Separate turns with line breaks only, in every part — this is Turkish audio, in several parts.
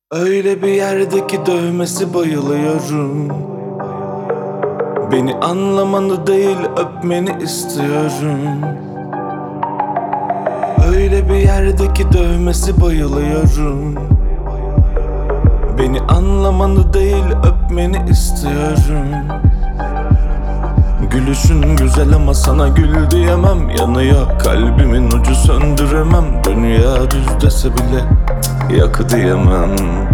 Öyle bir yerdeki dövmesi bayılıyorum. Beni anlamanı değil öpmeni istiyorum. Öyle bir yerdeki dövmesi bayılıyorum. Beni anlamanı değil öpmeni istiyorum. Gülüşün güzel ama sana gül diyemem. Yanıyor kalbimin ucu söndüremem. Dünya düz dese bile yak diyemem.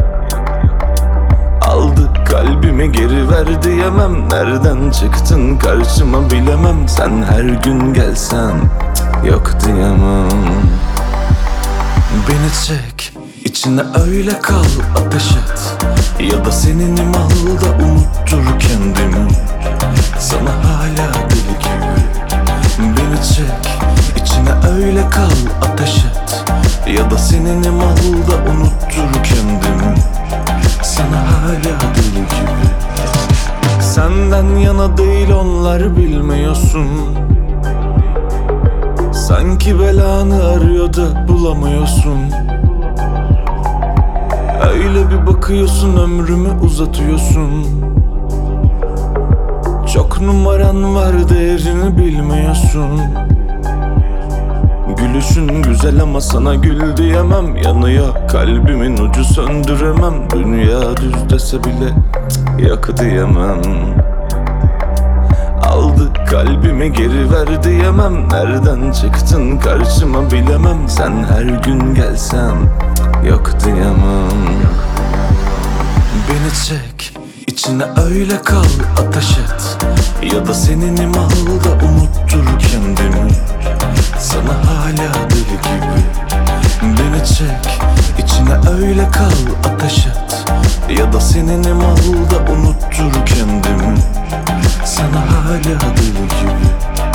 Aldı kalbimi geri ver diyemem. Nereden çıktın karşıma bilemem. Sen her gün gelsen yok diyemem. Beni çek içine öyle kal ateş et. Ya da seninim al da unuttur kendimi. Sana hala deli gibi. Beni çek içine öyle kal ateş et. Ya da seninim al da unuttur kendimi. Sana hala deli gibi. Senden yana değil onlar bilmiyorsun. Sanki belanı arıyor da bulamıyorsun. Öyle bir bakıyorsun ömrümü uzatıyorsun. Çok numaran var değerini bilmiyorsun. Gülüşün güzel ama sana gül diyemem. Yanıyor kalbimin ucu söndüremem. Dünya düz dese bile yak diyemem. Aldı kalbimi geri ver diyemem. Nereden çıktın karşıma bilemem. Sen her gün gelsen yok diyemem. Beni çek içine öyle kal ateş et. Ya da seninim al da unuttur kendimi. Sana hala deli gibi. Beni çek içine öyle kal ateş et. Ya da seninim al da unuttur kendimi. Sana hala deli gibi.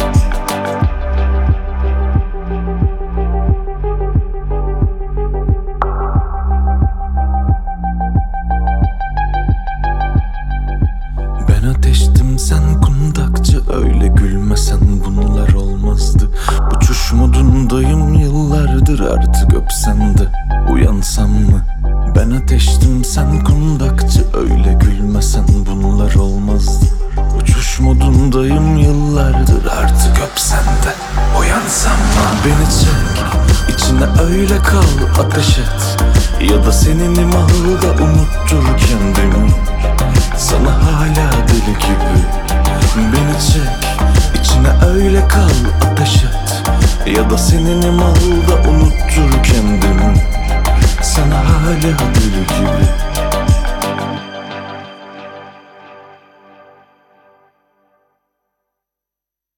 Ben ateştim sen kundakçı. Öyle gülmesen bunlar olmazdı. Uçuş modundayım yıllardır, artık öpsem de uyansam mı? Ben ateştim sen kundakçı. Öyle gülmesen bunlar olmazdı. Uçuş modundayım yıllardır, artık öpsem de uyansam mı? Beni çek içine öyle kal ateş et. Ya da seninim al da unuttur kendimi. Sana hala deli gibi. Beni çek içine öyle kal ateş et. Ya da seninim al da unuttur kendimi. Sana hala deli gibi.